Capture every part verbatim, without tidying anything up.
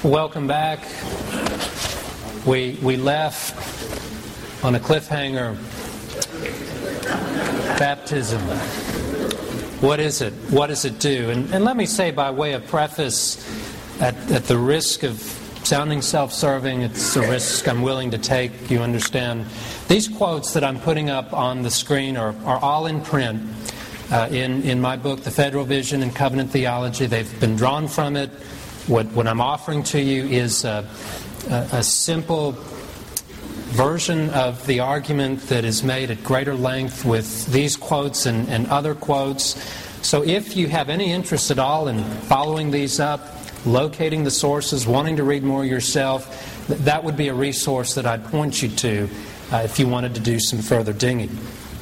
Welcome back. We we left on a cliffhanger. Baptism. What is it? What does it do? And, and let me say by way of preface, at, at the risk of sounding self-serving, it's a risk I'm willing to take, you understand. These quotes that I'm putting up on the screen are, are all in print uh, in, in my book, The Federal Vision and Covenant Theology. They've been drawn from it. What, what I'm offering to you is a, a, a simple version of the argument that is made at greater length with these quotes and, and other quotes. So if you have any interest at all in following these up, locating the sources, wanting to read more yourself, th- that would be a resource that I'd point you to uh, if you wanted to do some further digging.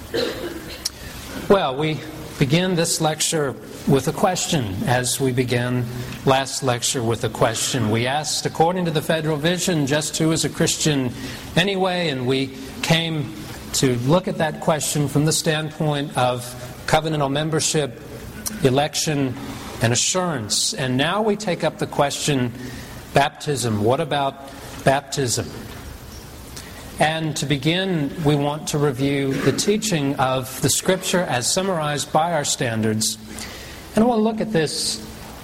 Well, we begin this lecture with a question, as we began last lecture with a question. We asked, according to the Federal Vision, just who is a Christian anyway? And we came to look at that question from the standpoint of covenantal membership, election, and assurance. And now we take up the question, baptism. What about baptism? And to begin, we want to review the teaching of the Scripture as summarized by our standards. And I want to look at this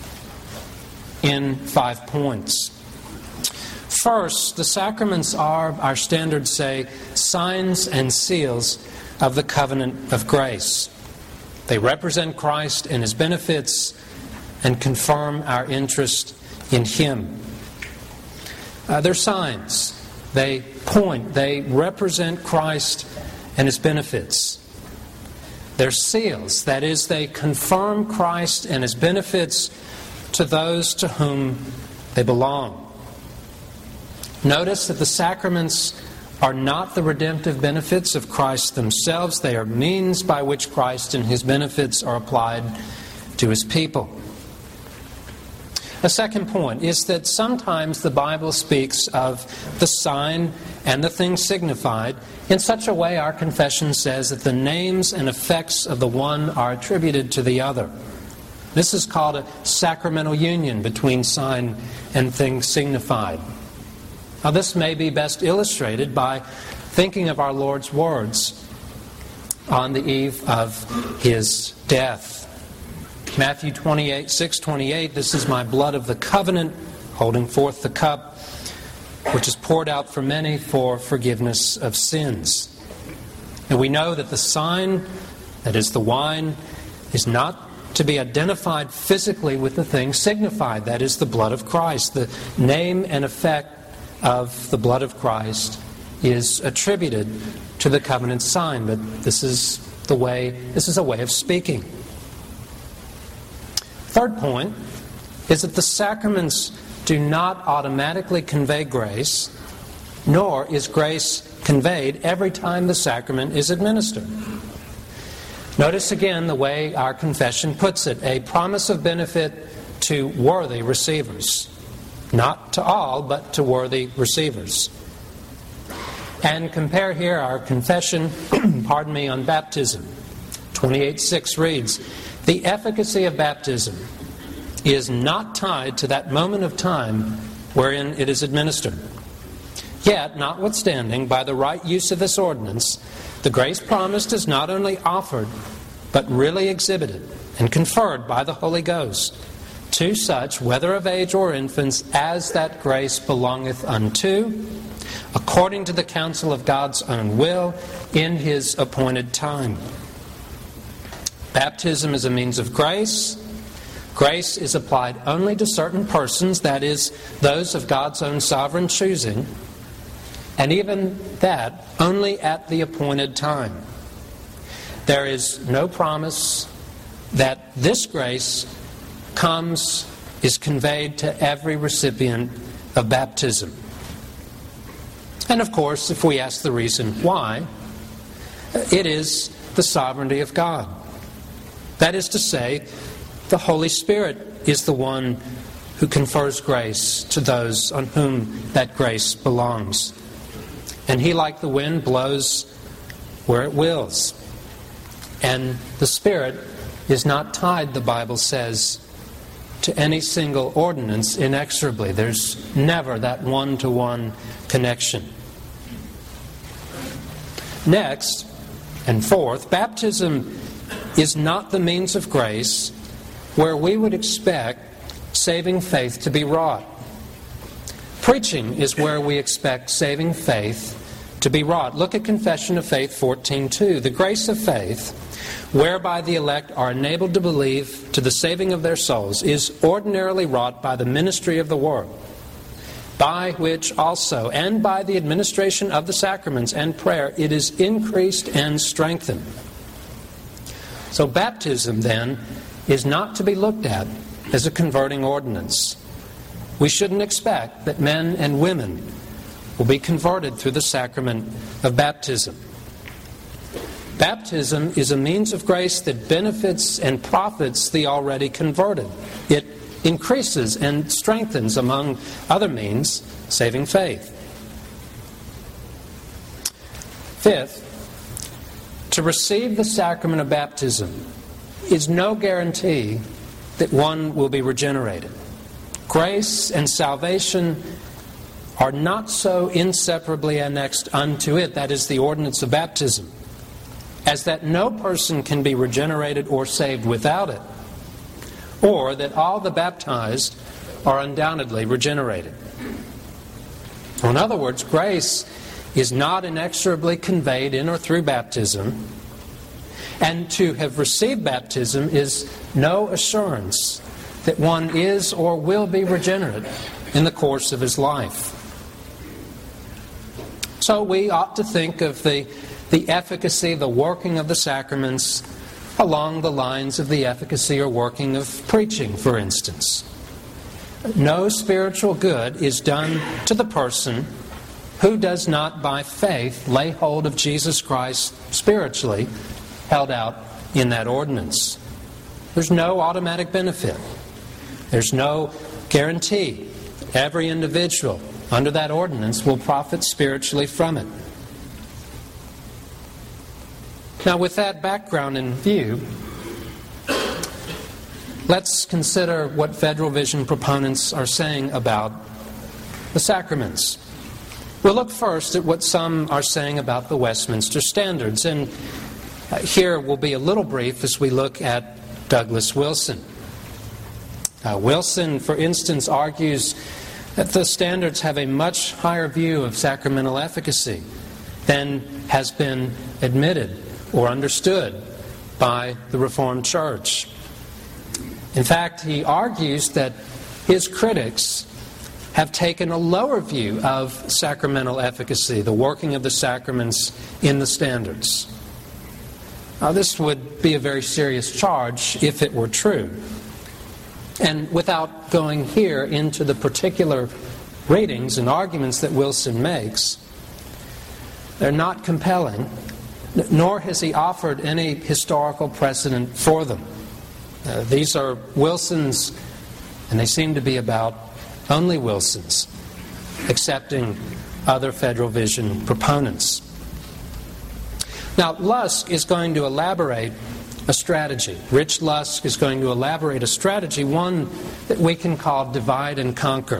in five points. First, the sacraments are, our standards say, signs and seals of the covenant of grace. They represent Christ and His benefits and confirm our interest in Him. Uh, they're signs. They point, they represent Christ and His benefits. They're seals. That is, they confirm Christ and His benefits to those to whom they belong. Notice that the sacraments are not the redemptive benefits of Christ themselves. They are means by which Christ and His benefits are applied to His people. A second point is that sometimes the Bible speaks of the sign and the thing signified in such a way our confession says that the names and effects of the one are attributed to the other. This is called a sacramental union between sign and thing signified. Now, this may be best illustrated by thinking of our Lord's words on the eve of His death. Matthew twenty-eight, six twenty-eight, this is my blood of the covenant, holding forth the cup, which is poured out for many for forgiveness of sins. And we know that the sign, that is the wine, is not to be identified physically with the thing signified, that is the blood of Christ. The name and effect of the blood of Christ is attributed to the covenant sign, but this is the way, this is a way of speaking. Third point is that the sacraments do not automatically convey grace, nor is grace conveyed every time the sacrament is administered. Notice again the way our confession puts it, a promise of benefit to worthy receivers. Not to all, but to worthy receivers. And compare here our confession, pardon me, on baptism. twenty-eight six reads, the efficacy of baptism is not tied to that moment of time wherein it is administered. Yet, notwithstanding, by the right use of this ordinance, the grace promised is not only offered, but really exhibited and conferred by the Holy Ghost to such, whether of age or infants, as that grace belongeth unto, according to the counsel of God's own will, in His appointed time. Baptism is a means of grace. Grace is applied only to certain persons, that is, those of God's own sovereign choosing, and even that only at the appointed time. There is no promise that this grace comes, is conveyed to every recipient of baptism. And of course, if we ask the reason why, it is the sovereignty of God. That is to say, the Holy Spirit is the one who confers grace to those on whom that grace belongs. And He, like the wind, blows where it wills. And the Spirit is not tied, the Bible says, to any single ordinance inexorably. There's never that one-to-one connection. Next, and fourth, baptism is not the means of grace where we would expect saving faith to be wrought. Preaching is where we expect saving faith to be wrought. Look at Confession of Faith fourteen two. The grace of faith, whereby the elect are enabled to believe to the saving of their souls, is ordinarily wrought by the ministry of the Word, by which also, and by the administration of the sacraments and prayer, it is increased and strengthened. So baptism, then, is not to be looked at as a converting ordinance. We shouldn't expect that men and women will be converted through the sacrament of baptism. Baptism is a means of grace that benefits and profits the already converted. It increases and strengthens, among other means, saving faith. Fifth, to receive the sacrament of baptism is no guarantee that one will be regenerated. Grace and salvation are not so inseparably annexed unto it, that is the ordinance of baptism, as that no person can be regenerated or saved without it, or that all the baptized are undoubtedly regenerated. In other words, grace is not inexorably conveyed in or through baptism, and to have received baptism is no assurance that one is or will be regenerate in the course of his life. So we ought to think of the, the efficacy, the working of the sacraments along the lines of the efficacy or working of preaching, for instance. No spiritual good is done to the person who does not by faith lay hold of Jesus Christ spiritually held out in that ordinance. There's no automatic benefit. There's no guarantee. Every individual under that ordinance will profit spiritually from it. Now, with that background in view, let's consider what Federal Vision proponents are saying about the sacraments. We'll look first at what some are saying about the Westminster Standards, and here we'll be a little brief as we look at Douglas Wilson. Uh, Wilson, for instance, argues that the standards have a much higher view of sacramental efficacy than has been admitted or understood by the Reformed Church. In fact, he argues that his critics have taken a lower view of sacramental efficacy, the working of the sacraments in the standards. Now, this would be a very serious charge if it were true. And without going here into the particular readings and arguments that Wilson makes, they're not compelling, nor has he offered any historical precedent for them. Uh, these are Wilson's, and they seem to be about only Wilson's, accepting other Federal Vision proponents. Now, Lusk is going to elaborate a strategy. Rich Lusk is going to elaborate a strategy, one that we can call divide and conquer.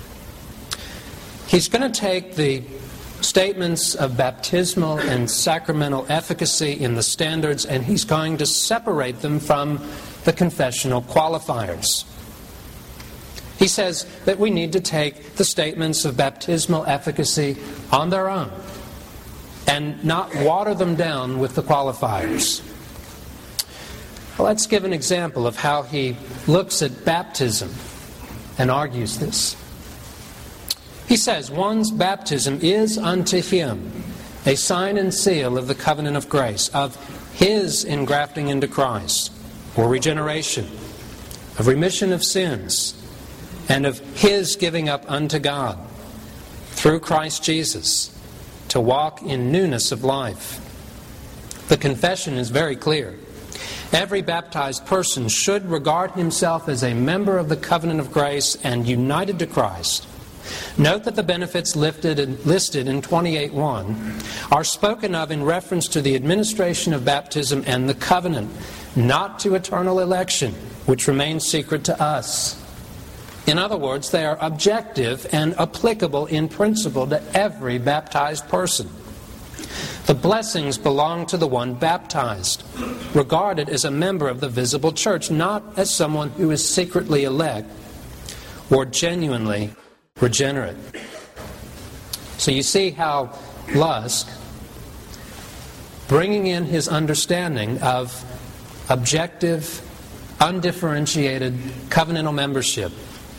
He's going to take the statements of baptismal and sacramental efficacy in the standards, and he's going to separate them from the confessional qualifiers. He says that we need to take the statements of baptismal efficacy on their own and not water them down with the qualifiers. Well, let's give an example of how he looks at baptism and argues this. He says, one's baptism is unto him a sign and seal of the covenant of grace, of his engrafting into Christ, or regeneration, of remission of sins, and of his giving up unto God through Christ Jesus to walk in newness of life. The confession is very clear. Every baptized person should regard himself as a member of the covenant of grace and united to Christ. Note that the benefits lifted and listed in twenty-eight one are spoken of in reference to the administration of baptism and the covenant not to eternal election, which remains secret to us. In other words, they are objective and applicable in principle to every baptized person. The blessings belong to the one baptized, regarded as a member of the visible church, not as someone who is secretly elect or genuinely regenerate. So you see how Lusk, bringing in his understanding of objective, undifferentiated covenantal membership,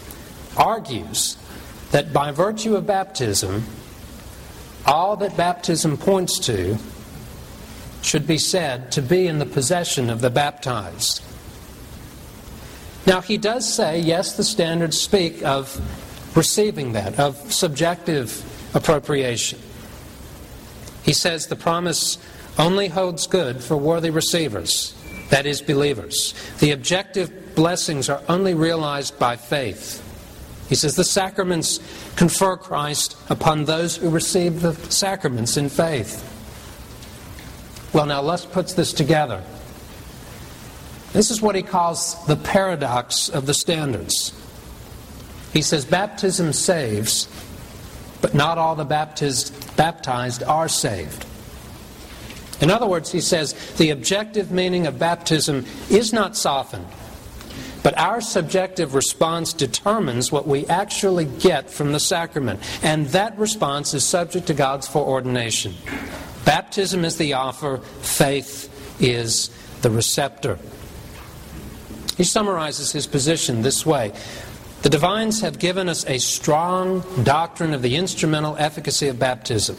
argues that by virtue of baptism, all that baptism points to should be said to be in the possession of the baptized. Now, he does say, yes, the standards speak of receiving that, of subjective appropriation. He says the promise only holds good for worthy receivers, that is, believers. The objective blessings are only realized by faith. He says the sacraments confer Christ upon those who receive the sacraments in faith. Well, now let's put this together. This is what he calls the paradox of the standards. He says baptism saves, but not all the baptized, baptized are saved. In other words, he says the objective meaning of baptism is not softened, but our subjective response determines what we actually get from the sacrament, and that response is subject to God's foreordination. Baptism is the offer, faith is the receptor. He summarizes his position this way. The divines have given us a strong doctrine of the instrumental efficacy of baptism.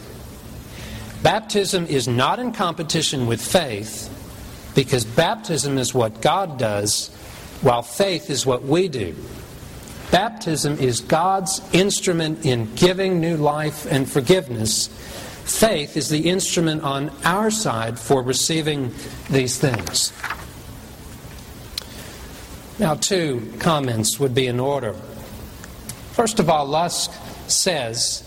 Baptism is not in competition with faith, because baptism is what God does, while faith is what we do. Baptism is God's instrument in giving new life and forgiveness. Faith is the instrument on our side for receiving these things. Now, two comments would be in order. First of all, Lusk says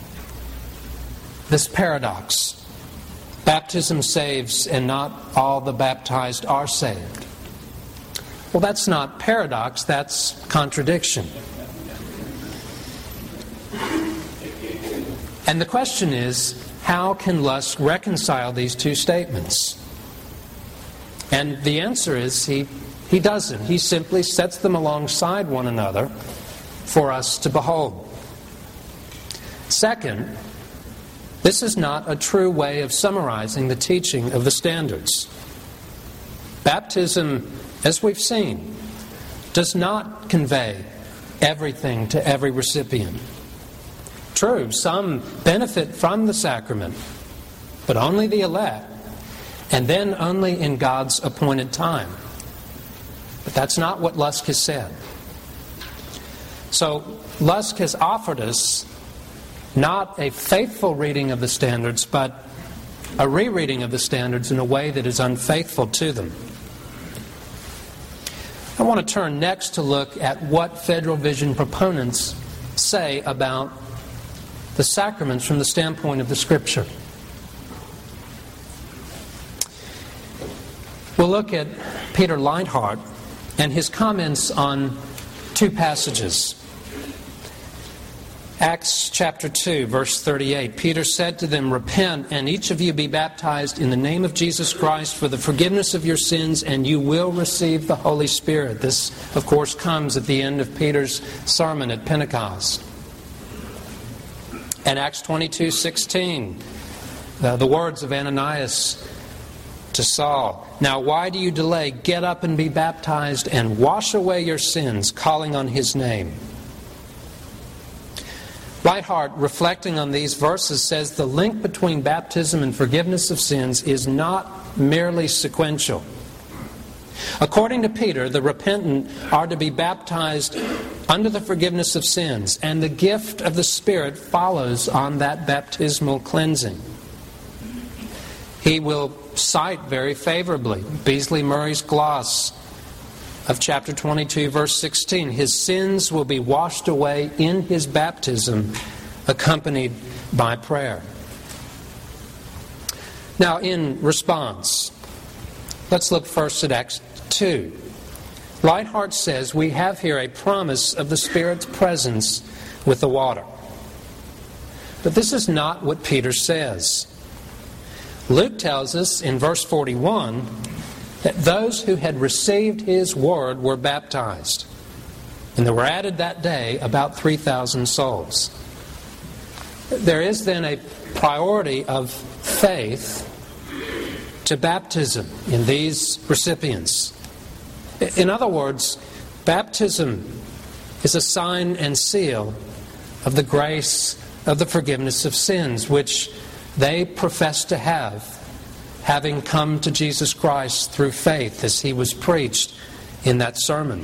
this paradox: baptism saves, and not all the baptized are saved. Well, that's not paradox, that's contradiction. And the question is, how can Lusk reconcile these two statements? And the answer is he, he doesn't. He simply sets them alongside one another for us to behold. Second, this is not a true way of summarizing the teaching of the standards. Baptism, as we've seen, does not convey everything to every recipient. True, some benefit from the sacrament, but only the elect, and then only in God's appointed time. But that's not what Lusk has said. So Lusk has offered us not a faithful reading of the standards, but a rereading of the standards in a way that is unfaithful to them. I want to turn next to look at what Federal Vision proponents say about the sacraments from the standpoint of the Scripture. We'll look at Peter Leithart and his comments on two passages. Acts chapter two, verse thirty-eight. Peter said to them, "Repent, and each of you be baptized in the name of Jesus Christ for the forgiveness of your sins, and you will receive the Holy Spirit." This, of course, comes at the end of Peter's sermon at Pentecost. And Acts twenty-two sixteen, the, the words of Ananias to Saul, "Now why do you delay? Get up and be baptized and wash away your sins, calling on His name." Leithart, reflecting on these verses, says the link between baptism and forgiveness of sins is not merely sequential. According to Peter, the repentant are to be baptized under the forgiveness of sins, and the gift of the Spirit follows on that baptismal cleansing. He will cite very favorably Beasley Murray's gloss of chapter twenty-two, verse sixteen. His sins will be washed away in his baptism, accompanied by prayer. Now, in response, Let's look first at Acts two. Lightheart says we have here a promise of the Spirit's presence with the water. But this is not what Peter says. Luke tells us in verse forty-one that those who had received his word were baptized. And there were added that day about three thousand souls. There is then a priority of faith to baptism in these recipients. In other words, baptism is a sign and seal of the grace of the forgiveness of sins, which they profess to have, having come to Jesus Christ through faith as he was preached in that sermon.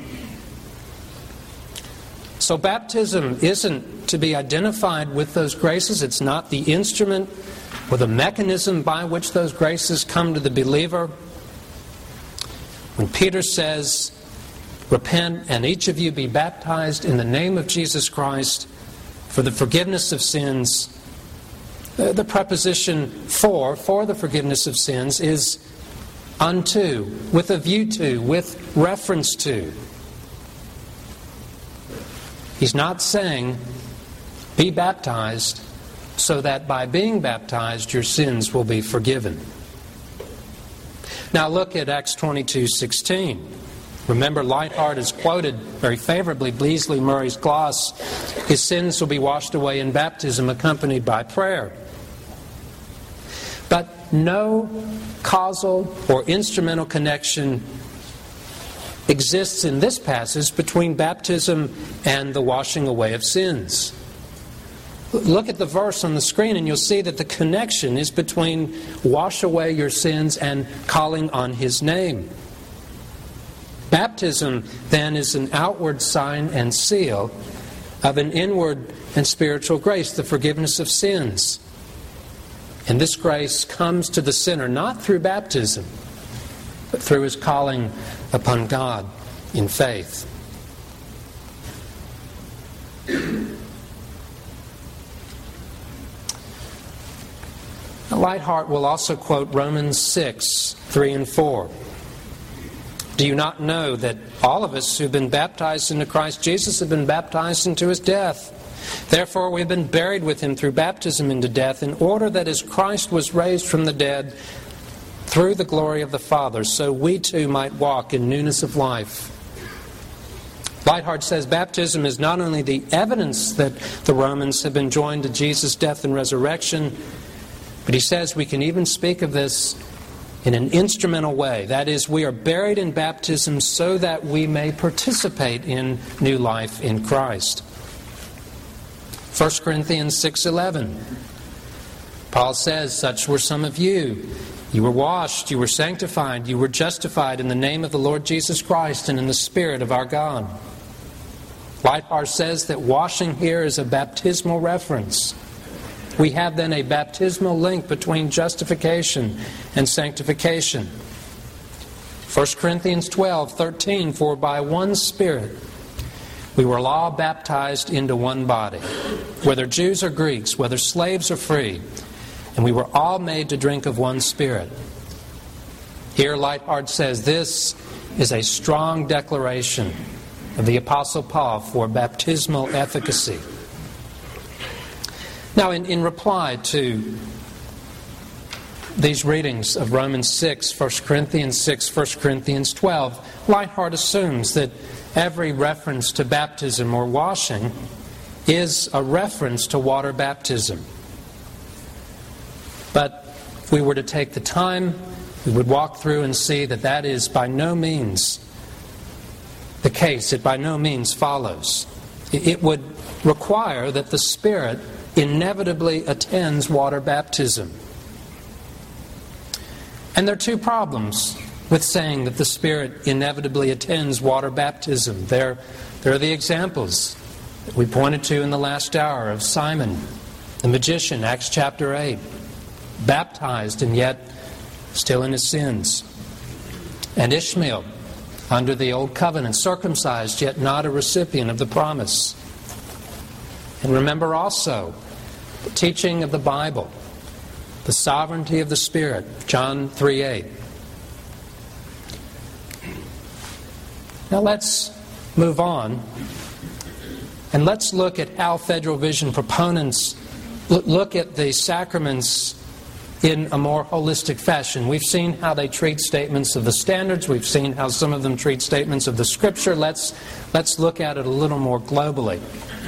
So baptism isn't to be identified with those graces. It's not the instrument or the mechanism by which those graces come to the believer. When Peter says, "Repent and each of you be baptized in the name of Jesus Christ for the forgiveness of sins," the preposition for, for the forgiveness of sins, is unto, with a view to, with reference to. He's not saying, be baptized so that by being baptized your sins will be forgiven. Now look at Acts twenty-two sixteen. Remember, Lightheart is quoted very favorably, Bleasley Murray's gloss. His sins will be washed away in baptism accompanied by prayer. But no causal or instrumental connection exists in this passage between baptism and the washing away of sins. Look at the verse on the screen and you'll see that the connection is between wash away your sins and calling on His name. Baptism, then, is an outward sign and seal of an inward and spiritual grace, the forgiveness of sins. And this grace comes to the sinner not through baptism, but through his calling upon God in faith. Lightheart will also quote Romans six, three and four. Do you not know that all of us who've been baptized into Christ Jesus have been baptized into His death? Therefore we have been buried with Him through baptism into death, in order that as Christ was raised from the dead through the glory of the Father, so we too might walk in newness of life. Lightheart says baptism is not only the evidence that the Romans have been joined to Jesus' death and resurrection, but he says we can even speak of this in an instrumental way. That is, we are buried in baptism so that we may participate in new life in Christ. First Corinthians six eleven. Paul says, such were some of you. You were washed, you were sanctified, you were justified in the name of the Lord Jesus Christ and in the Spirit of our God. Lightheart says that washing here is a baptismal reference. We have then a baptismal link between justification and sanctification. First Corinthians twelve thirteen, for by one Spirit we were all baptized into one body, whether Jews or Greeks, whether slaves or free, and we were all made to drink of one Spirit. Here Lightheart says this is a strong declaration of the Apostle Paul for baptismal efficacy. Now, in, in reply to these readings of Romans six, First Corinthians six, First Corinthians twelve, Lightheart assumes that every reference to baptism or washing is a reference to water baptism. But if we were to take the time, we would walk through and see that that is by no means the case. It by no means follows. It would require that the Spirit inevitably attends water baptism. And there are two problems with saying that the Spirit inevitably attends water baptism. There, there are the examples that we pointed to in the last hour of Simon, the magician, Acts chapter eight, baptized and yet still in his sins. And Ishmael, under the old covenant, circumcised yet not a recipient of the promise. And remember also the teaching of the Bible, the sovereignty of the Spirit, John three eight. Now let's move on, and let's look at how Federal Vision proponents look at the sacraments in a more holistic fashion. We've seen how they treat statements of the standards. We've seen how some of them treat statements of the Scripture. Let's, let's look at it a little more globally.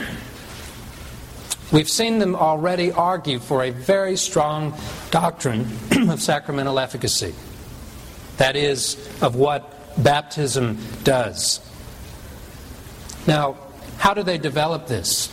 We've seen them already argue for a very strong doctrine of sacramental efficacy. That is, of what baptism does. Now, how do they develop this?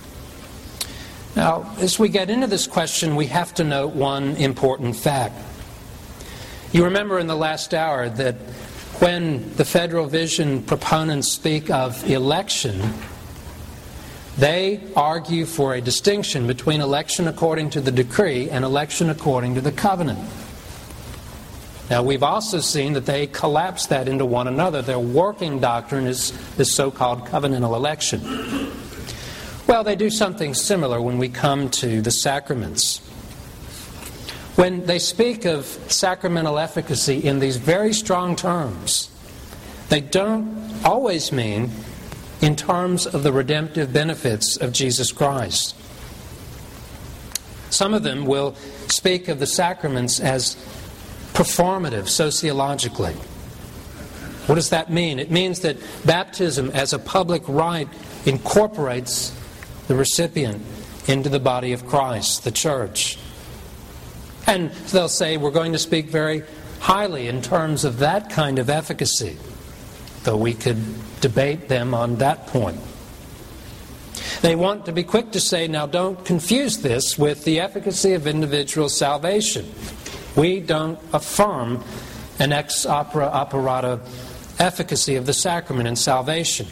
Now, as we get into this question, we have to note one important fact. You remember in the last hour that when the Federal Vision proponents speak of election, they argue for a distinction between election according to the decree and election according to the covenant. Now, we've also seen that they collapse that into one another. Their working doctrine is this so-called covenantal election. Well, they do something similar when we come to the sacraments. When they speak of sacramental efficacy in these very strong terms, they don't always mean in terms of the redemptive benefits of Jesus Christ. Some of them will speak of the sacraments as performative sociologically. What does that mean? It means that baptism as a public rite incorporates the recipient into the body of Christ, the church. And they'll say we're going to speak very highly in terms of that kind of efficacy, though we could debate them on that point. They want to be quick to say, now don't confuse this with the efficacy of individual salvation. We don't affirm an ex opere operata efficacy of the sacrament in salvation.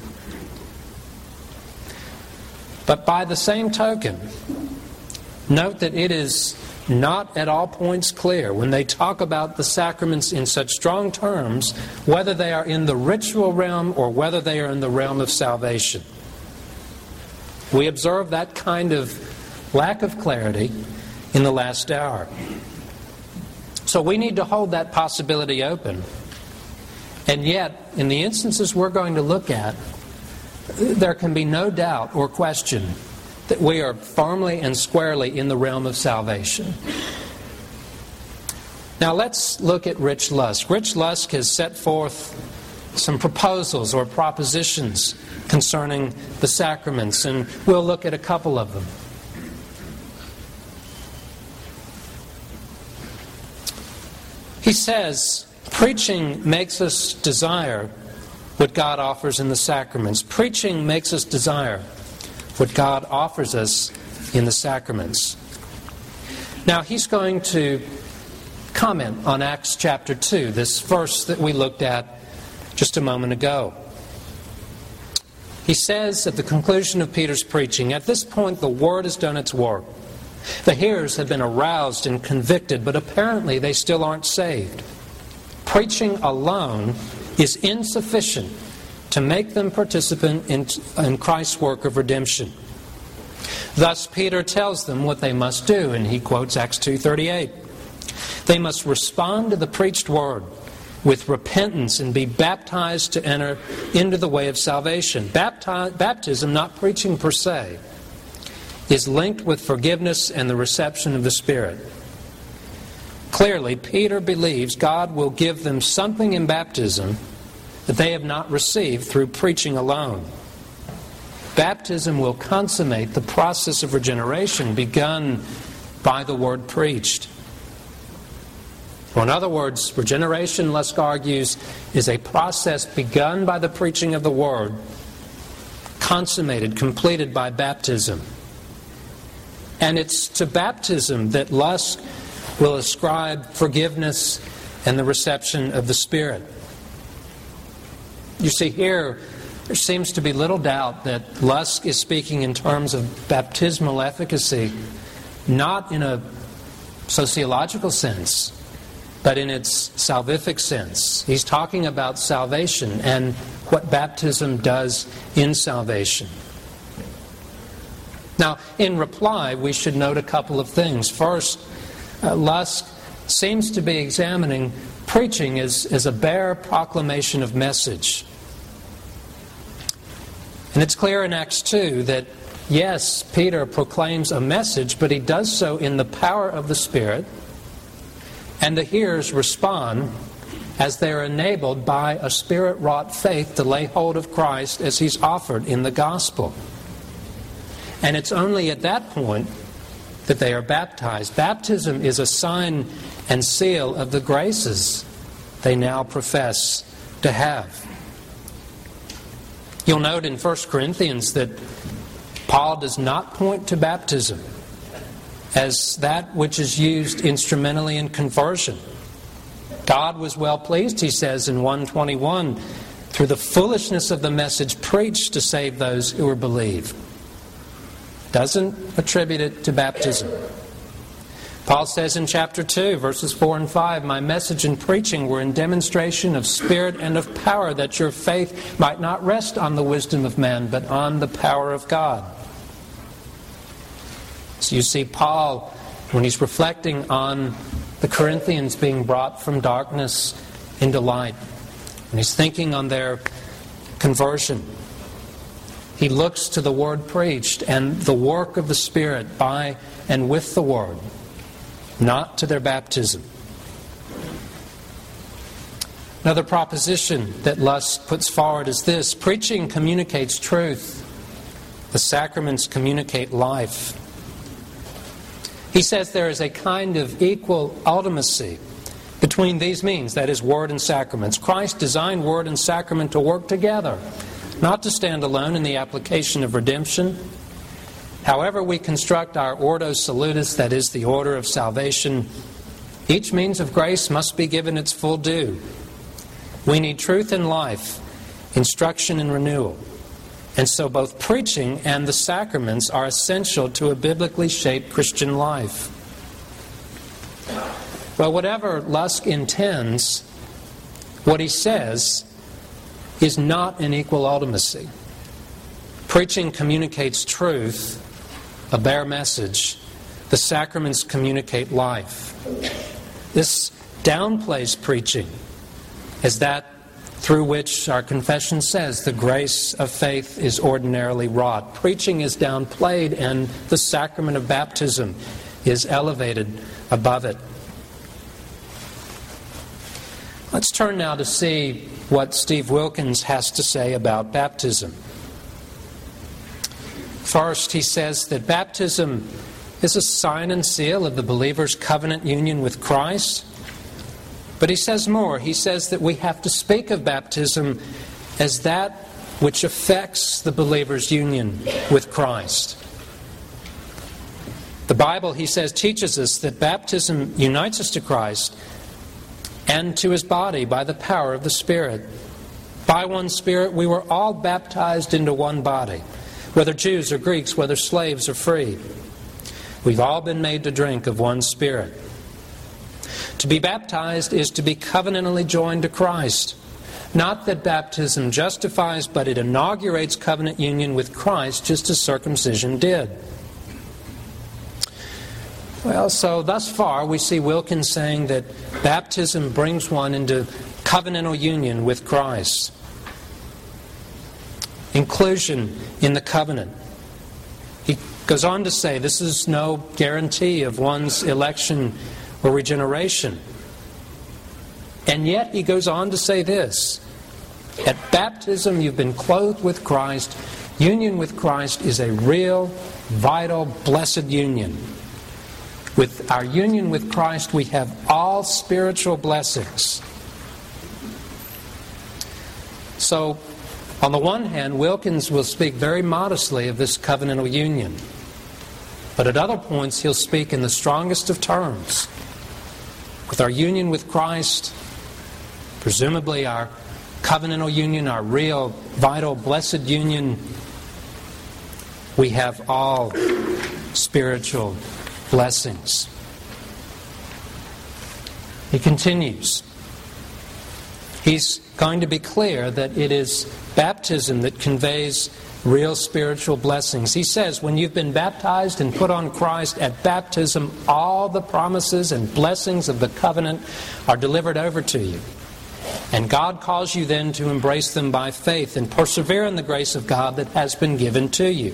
But by the same token, note that it is not at all points clear when they talk about the sacraments in such strong terms whether they are in the ritual realm or whether they are in the realm of salvation. We observe that kind of lack of clarity in the last hour. So we need to hold that possibility open. And yet, in the instances we're going to look at, there can be no doubt or question that we are firmly and squarely in the realm of salvation. Now let's look at Rich Lusk. Rich Lusk has set forth some proposals or propositions concerning the sacraments, and we'll look at a couple of them. He says, preaching makes us desire what God offers in the sacraments. Preaching makes us desire what God offers us in the sacraments. Now, he's going to comment on Acts chapter two, this verse that we looked at just a moment ago. He says at the conclusion of Peter's preaching, at this point the word has done its work. The hearers have been aroused and convicted, but apparently they still aren't saved. Preaching alone is insufficient to make them participant in, in Christ's work of redemption. Thus, Peter tells them what they must do, and he quotes Acts two thirty-eight. They must respond to the preached word with repentance and be baptized to enter into the way of salvation. Bapti- baptism, not preaching per se, is linked with forgiveness and the reception of the Spirit. Clearly, Peter believes God will give them something in baptism that they have not received through preaching alone. Baptism will consummate the process of regeneration begun by the word preached. Or in other words, regeneration, Lusk argues, is a process begun by the preaching of the word, consummated, completed by baptism. And it's to baptism that Lusk will ascribe forgiveness and the reception of the Spirit. You see, here there seems to be little doubt that Lusk is speaking in terms of baptismal efficacy, not in a sociological sense, but in its salvific sense. He's talking about salvation and what baptism does in salvation. Now, in reply, we should note a couple of things. First, uh, Lusk seems to be examining preaching as, as a bare proclamation of message. And it's clear in Acts two that, yes, Peter proclaims a message, but he does so in the power of the Spirit, and the hearers respond as they are enabled by a Spirit-wrought faith to lay hold of Christ as He's offered in the gospel. And it's only at that point that they are baptized. Baptism is a sign and seal of the graces they now profess to have. You'll note in First Corinthians that Paul does not point to baptism as that which is used instrumentally in conversion. God was well pleased, he says in one twenty-one, through the foolishness of the message preached to save those who were believed. Doesn't attribute it to baptism. Paul says in chapter two, verses four and five, "My message and preaching were in demonstration of spirit and of power, that your faith might not rest on the wisdom of man, but on the power of God." So you see Paul, when he's reflecting on the Corinthians being brought from darkness into light, when he's thinking on their conversion, he looks to the word preached and the work of the Spirit by and with the word, not to their baptism. Another proposition that Lusk puts forward is this: preaching communicates truth. The sacraments communicate life. He says there is a kind of equal ultimacy between these means, that is, word and sacraments. Christ designed word and sacrament to work together, not to stand alone in the application of redemption. However we construct our Ordo Salutis, that is, the order of salvation, each means of grace must be given its full due. We need truth and life, instruction and renewal. And so both preaching and the sacraments are essential to a biblically shaped Christian life. Well, whatever Lusk intends, what he says is not an equal ultimacy. Preaching communicates truth, a bare message. The sacraments communicate life. This downplays preaching as that through which our confession says the grace of faith is ordinarily wrought. Preaching is downplayed and the sacrament of baptism is elevated above it. Let's turn now to see what Steve Wilkins has to say about baptism. First, he says that baptism is a sign and seal of the believer's covenant union with Christ. But he says more. He says that we have to speak of baptism as that which affects the believer's union with Christ. The Bible, he says, teaches us that baptism unites us to Christ and to His body by the power of the Spirit. By one Spirit we were all baptized into one body, whether Jews or Greeks, whether slaves or free. We've all been made to drink of one Spirit. To be baptized is to be covenantally joined to Christ. Not that baptism justifies, but it inaugurates covenant union with Christ, just as circumcision did. Well, so thus far we see Wilkins saying that baptism brings one into covenantal union with Christ. Inclusion in the covenant. He goes on to say this is no guarantee of one's election or regeneration. And yet he goes on to say this: at baptism you've been clothed with Christ. Union with Christ is a real, vital, blessed union. With our union with Christ we have all spiritual blessings. So, on the one hand, Wilkins will speak very modestly of this covenantal union. But at other points he'll speak in the strongest of terms. With our union with Christ, presumably our covenantal union, our real, vital, blessed union, we have all spiritual blessings. He continues. He's going to be clear that it is baptism that conveys real spiritual blessings. He says, when you've been baptized and put on Christ at baptism, all the promises and blessings of the covenant are delivered over to you. And God calls you then to embrace them by faith and persevere in the grace of God that has been given to you.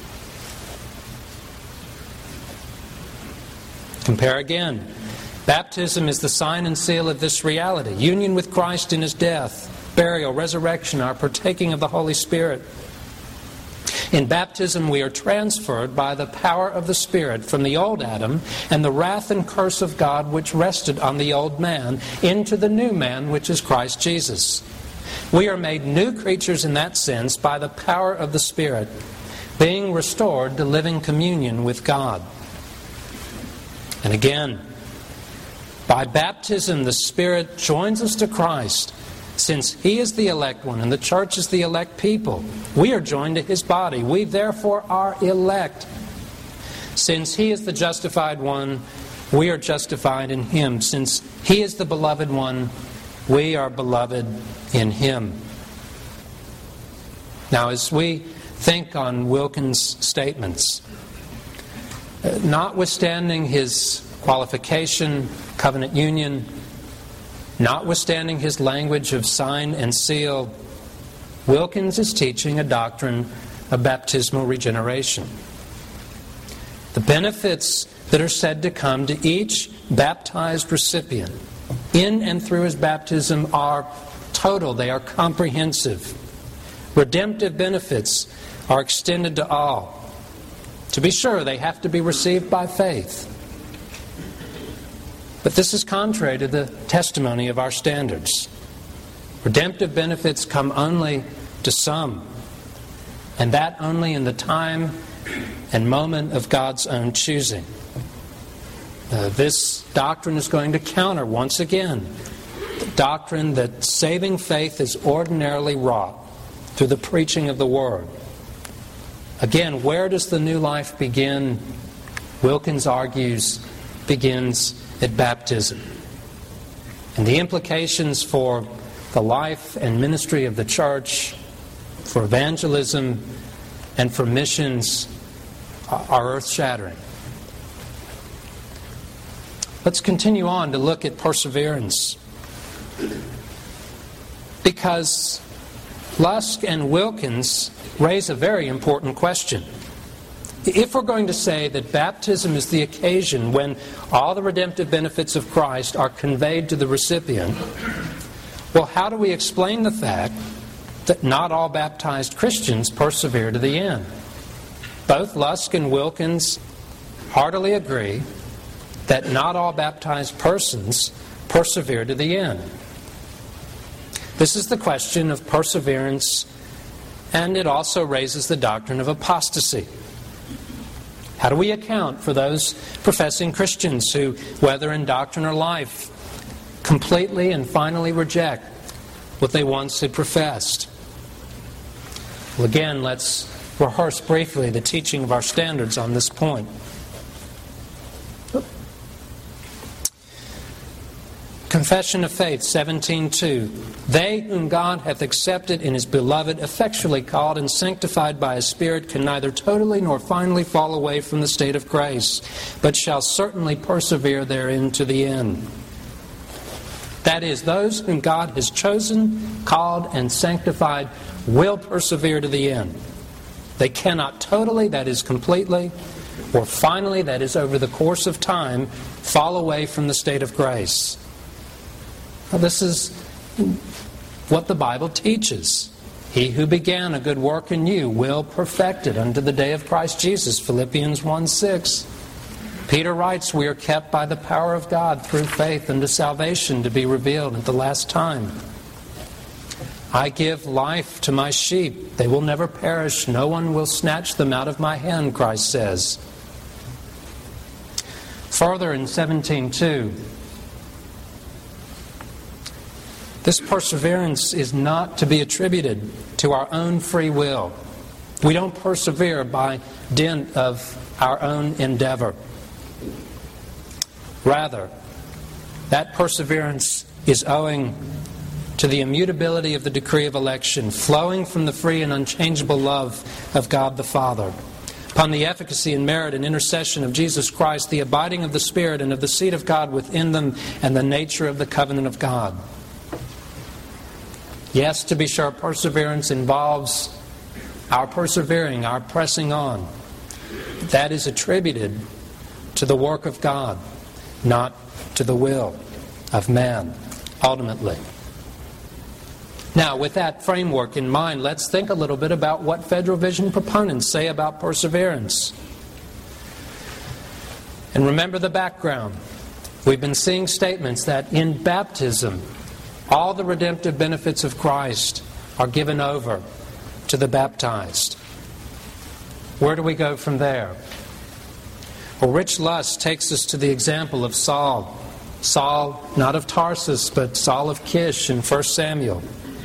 Compare again. Baptism is the sign and seal of this reality. Union with Christ in His death, burial, resurrection, our partaking of the Holy Spirit. In baptism we are transferred by the power of the Spirit from the old Adam and the wrath and curse of God which rested on the old man into the new man which is Christ Jesus. We are made new creatures in that sense by the power of the Spirit, being restored to living communion with God. And again, by baptism the Spirit joins us to Christ. Since He is the elect one and the church is the elect people, we are joined to His body. We therefore are elect. Since He is the justified one, we are justified in Him. Since He is the beloved one, we are beloved in Him. Now, as we think on Wilkins' statements, notwithstanding his qualification, covenant union, notwithstanding his language of sign and seal, Wilkins is teaching a doctrine of baptismal regeneration. The benefits that are said to come to each baptized recipient in and through his baptism are total, they are comprehensive. Redemptive benefits are extended to all. To be sure, they have to be received by faith. But this is contrary to the testimony of our standards. Redemptive benefits come only to some, and that only in the time and moment of God's own choosing. Uh, this doctrine is going to counter, once again, the doctrine that saving faith is ordinarily wrought through the preaching of the Word. Again, where does the new life begin? Wilkins argues, begins at baptism. And the implications for the life and ministry of the church, for evangelism, and for missions are earth-shattering. Let's continue on to look at perseverance. Because Lusk and Wilkins raise a very important question. If we're going to say that baptism is the occasion when all the redemptive benefits of Christ are conveyed to the recipient, well, how do we explain the fact that not all baptized Christians persevere to the end? Both Lusk and Wilkins heartily agree that not all baptized persons persevere to the end. This is the question of perseverance, and it also raises the doctrine of apostasy. How do we account for those professing Christians who, whether in doctrine or life, completely and finally reject what they once had professed? Well, again, let's rehearse briefly the teaching of our standards on this point. Confession of Faith seventeen two. They whom God hath accepted in His beloved, effectually called and sanctified by His Spirit, can neither totally nor finally fall away from the state of grace, but shall certainly persevere therein to the end. That is, those whom God has chosen, called, and sanctified will persevere to the end. They cannot totally, that is completely, or finally, that is over the course of time, fall away from the state of grace. Now, this is what the Bible teaches. He who began a good work in you will perfect it unto the day of Christ Jesus, Philippians one six. Peter writes, we are kept by the power of God through faith unto salvation to be revealed at the last time. I give life to my sheep. They will never perish. No one will snatch them out of my hand, Christ says. Further in seventeen two, this perseverance is not to be attributed to our own free will. We don't persevere by dint of our own endeavor. Rather, that perseverance is owing to the immutability of the decree of election, flowing from the free and unchangeable love of God the Father, upon the efficacy and merit and intercession of Jesus Christ, the abiding of the Spirit and of the seed of God within them, and the nature of the covenant of God. Yes, to be sure, perseverance involves our persevering, our pressing on. That is attributed to the work of God, not to the will of man, ultimately. Now, with that framework in mind, let's think a little bit about what Federal Vision proponents say about perseverance. And remember the background. We've been seeing statements that in baptism, all the redemptive benefits of Christ are given over to the baptized. Where do we go from there? Well, Rich Luss takes us to the example of Saul. Saul, not of Tarsus, but Saul of Kish in First Samuel.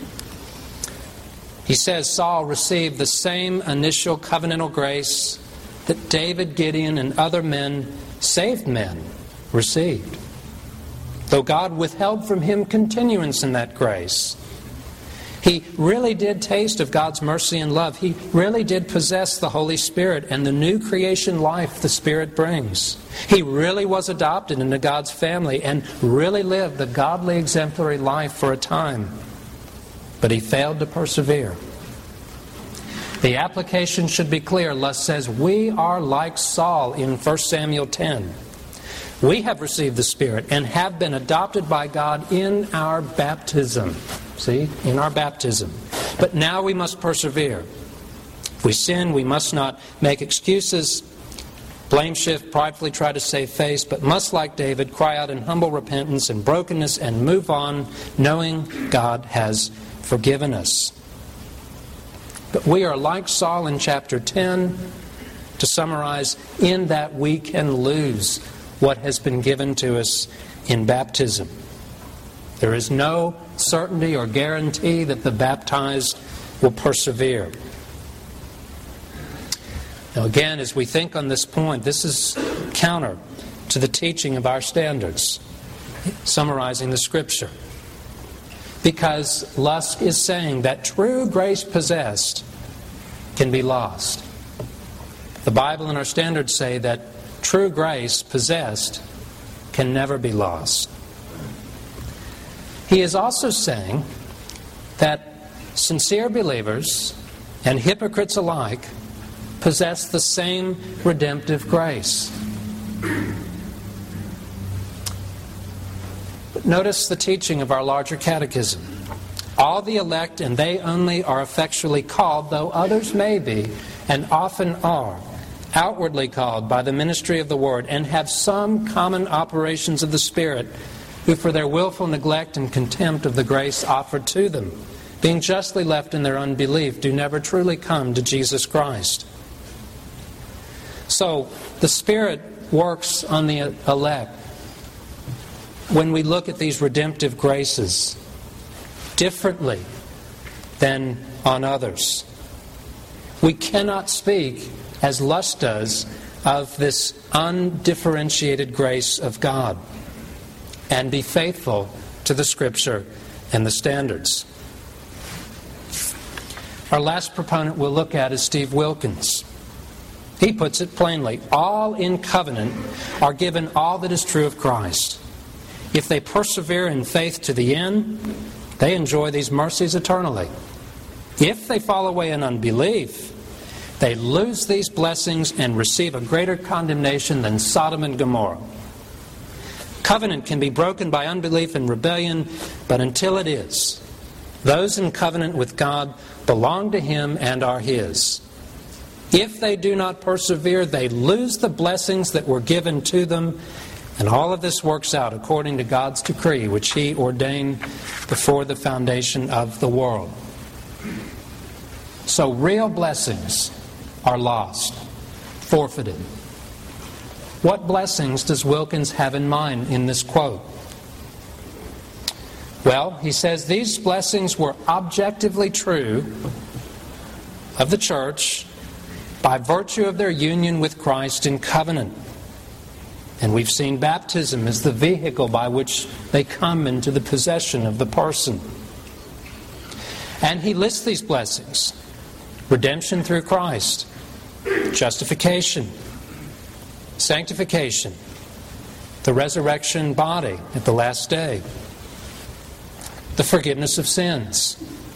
He says Saul received the same initial covenantal grace that David, Gideon, and other men, saved men, received. Though God withheld from him continuance in that grace, he really did taste of God's mercy and love. He really did possess the Holy Spirit and the new creation life the Spirit brings. He really was adopted into God's family and really lived the godly exemplary life for a time. But he failed to persevere. The application should be clear. Luss says, we are like Saul in First Samuel ten. We have received the Spirit and have been adopted by God in our baptism. See? In our baptism. But now we must persevere. If we sin, we must not make excuses, blame shift, pridefully try to save face, but must, like David, cry out in humble repentance and brokenness and move on, knowing God has forgiven us. But we are like Saul in chapter ten, to summarize, in that we can lose what has been given to us in baptism. There is no certainty or guarantee that the baptized will persevere. Now again, as we think on this point, this is counter to the teaching of our standards, summarizing the Scripture. Because Lusk is saying that true grace possessed can be lost. The Bible and our standards say that true grace possessed can never be lost. He is also saying that sincere believers and hypocrites alike possess the same redemptive grace. Notice the teaching of our larger catechism. All the elect, and they only, are effectually called, though others may be, and often are, outwardly called by the ministry of the Word, and have some common operations of the Spirit, who for their willful neglect and contempt of the grace offered to them, being justly left in their unbelief, do never truly come to Jesus Christ. So, the Spirit works on the elect when we look at these redemptive graces differently than on others. We cannot speak, as Luss does, of this undifferentiated grace of God and be faithful to the Scripture and the standards. Our last proponent we'll look at is Steve Wilkins. He puts it plainly, all in covenant are given all that is true of Christ. If they persevere in faith to the end, they enjoy these mercies eternally. If they fall away in unbelief, they lose these blessings and receive a greater condemnation than Sodom and Gomorrah. Covenant can be broken by unbelief and rebellion, but until it is, those in covenant with God belong to Him and are His. If they do not persevere, they lose the blessings that were given to them. And all of this works out according to God's decree, which He ordained before the foundation of the world. So real blessings are lost, forfeited. What blessings does Wilkins have in mind in this quote? Well, he says these blessings were objectively true of the church by virtue of their union with Christ in covenant. And we've seen baptism as the vehicle by which they come into the possession of the person. And he lists these blessings: redemption through Christ, justification, sanctification, the resurrection body at the last day, the forgiveness of sins,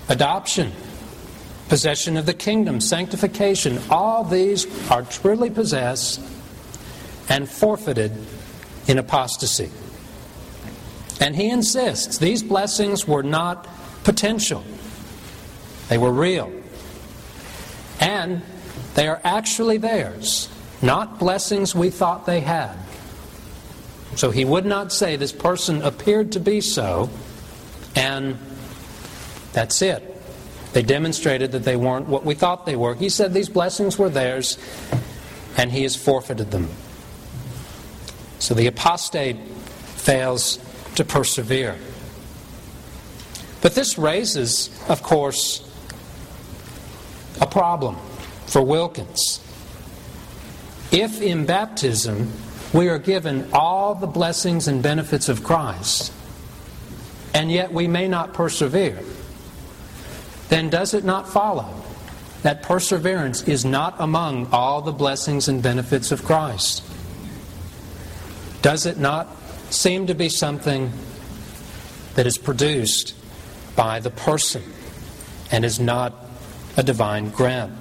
adoption, possession of the kingdom, sanctification, all these are truly possessed and forfeited in apostasy. And he insists these blessings were not potential. They were real. And they are actually theirs, not blessings we thought they had. So he would not say this person appeared to be so, and that's it. They demonstrated that they weren't what we thought they were. He said these blessings were theirs, and he has forfeited them. So the apostate fails to persevere. But this raises, of course, a problem for Wilkins. If in baptism we are given all the blessings and benefits of Christ, and yet we may not persevere, then does it not follow that perseverance is not among all the blessings and benefits of Christ? Does it not seem to be something that is produced by the person and is not a divine grant?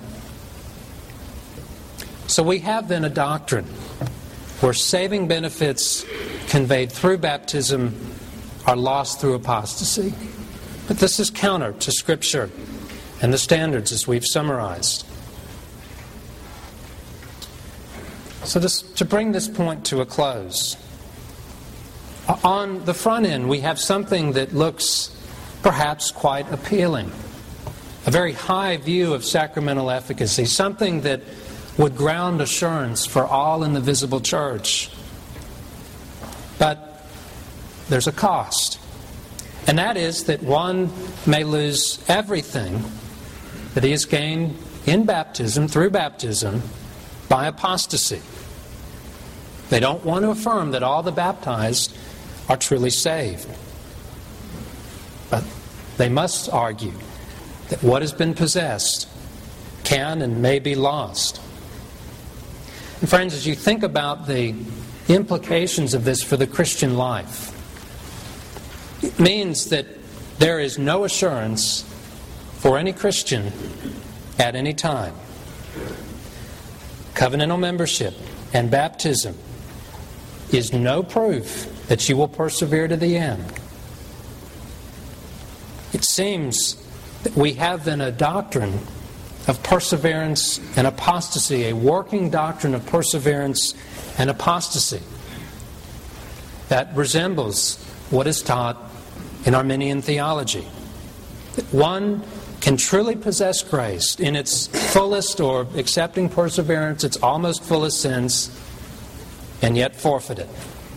So we have then a doctrine where saving benefits conveyed through baptism are lost through apostasy. But this is counter to Scripture and the standards as we've summarized. So this, to bring this point to a close, on the front end we have something that looks perhaps quite appealing. A very high view of sacramental efficacy, something that would ground assurance for all in the visible church. But there's a cost. And that is that one may lose everything that he has gained in baptism, through baptism, by apostasy. They don't want to affirm that all the baptized are truly saved. But they must argue that what has been possessed can and may be lost. And friends, as you think about the implications of this for the Christian life, it means that there is no assurance for any Christian at any time. Covenantal membership and baptism is no proof that you will persevere to the end. It seems that we have then a doctrine of perseverance and apostasy, a working doctrine of perseverance and apostasy that resembles what is taught in Arminian theology. That one can truly possess grace in its fullest, or accepting perseverance, its almost fullest sense, and yet forfeit it.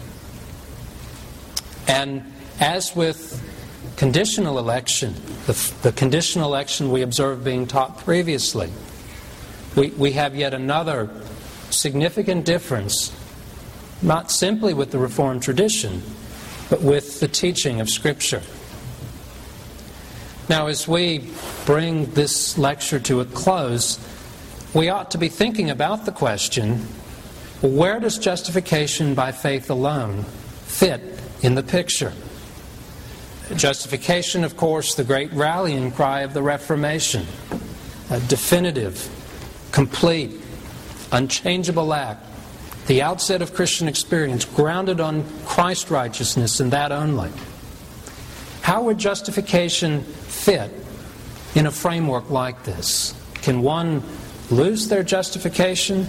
And as with conditional election, the, the conditional election we observed being taught previously, we, we have yet another significant difference, not simply with the Reformed tradition, but with the teaching of Scripture. Now, as we bring this lecture to a close, we ought to be thinking about the question, where does justification by faith alone fit in the picture? Justification, of course, the great rallying cry of the Reformation, a definitive, complete, unchangeable act, the outset of Christian experience, grounded on Christ's righteousness and that only. How would justification fit in a framework like this? Can one lose their justification?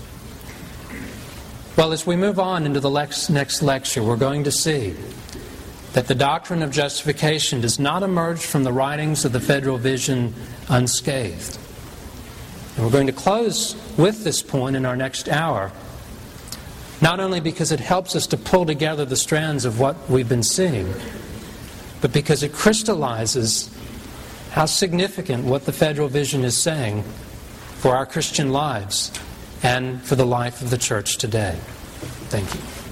Well, as we move on into the next lecture, we're going to see that the doctrine of justification does not emerge from the writings of the Federal Vision unscathed. And we're going to close with this point in our next hour, not only because it helps us to pull together the strands of what we've been seeing, but because it crystallizes how significant what the Federal Vision is saying for our Christian lives and for the life of the church today. Thank you.